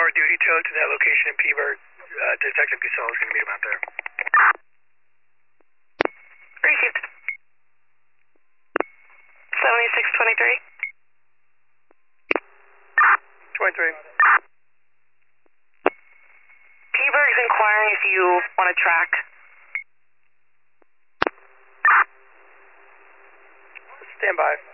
hour duty towed to that location in P-Bird. Detective Gasol is going to meet him out there. Received. 7623. 23. P-Bird is inquiring if you want to track. Stand by.